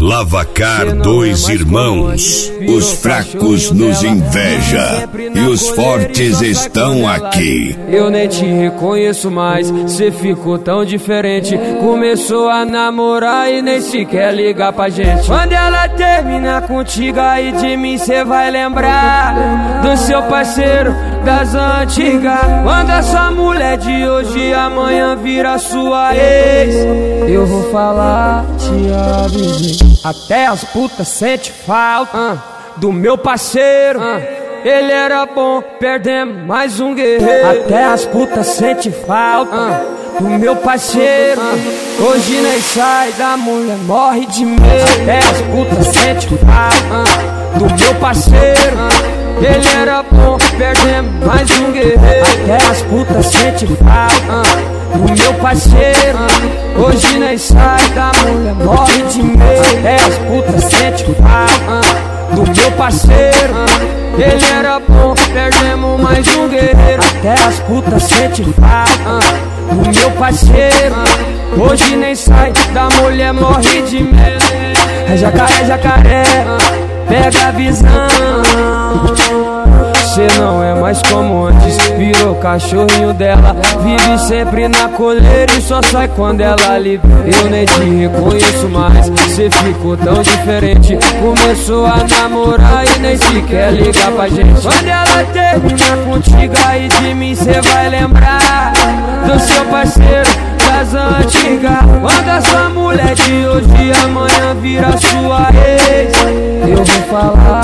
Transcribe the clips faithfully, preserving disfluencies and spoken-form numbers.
Lavacar dois irmãos, os fracos nos inveja e os fortes estão aqui. Eu nem te reconheço mais, cê ficou tão diferente. Começou a namorar e nem sequer ligar pra gente. Quando ela terminar contigo, aí de mim cê vai lembrar do seu parceiro das antigas. Quando essa mulher de hoje amanhã vira sua ex, eu vou falar, te avisei. Até as putas sente falta uh, do meu parceiro uh, ele era bom, perdemos mais um guerreiro. Até as putas sente falta uh, do meu parceiro uh, hoje nem sai da mulher, morre de medo. Até as putas sente falta uh, do meu parceiro uh, ele era bom, perdemos mais um guerreiro. Até as putas sente falta uh, do meu parceiro uh, hoje nem sai da mulher, morre de medo. Até as putas sente falta uh, do meu parceiro uh, ele era bom, perdemos mais um guerreiro. Até as putas sente falta uh, do meu parceiro uh, hoje nem sai da mulher, morre de medo. É jacaré, jacaré, uh, pega a visão. Cê não é mais como antes, virou cachorrinho dela. Vive sempre na coleira e só sai quando ela livre. Eu nem te reconheço mais, cê ficou tão diferente. Começou a namorar e nem sequer ligar pra gente. Quando ela terminar contigo, aí de mim cê vai lembrar do seu parceiro das antigas. Quando essa mulher de hoje amanhã vira sua ex, eu vou falar,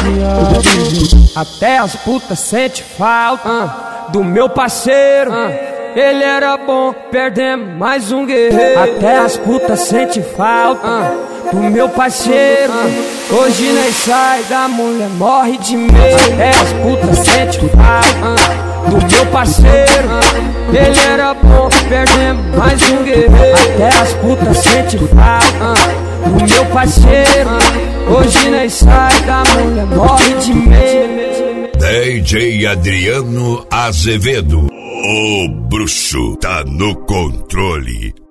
até as putas sente falta uh, do meu parceiro uh, ele era bom, perdemos mais um guerreiro. Até as putas sente falta uh, do meu parceiro uh, hoje nem sai da mulher, morre de medo. Até as putas sente falta uh, do meu parceiro uh, ele era bom, perdemos mais um guerreiro. Até as putas sente falta uh, do meu parceiro uh, hoje nem sai da mulher, morre de medo. D J Adriano Azevedo, o bruxo tá no controle.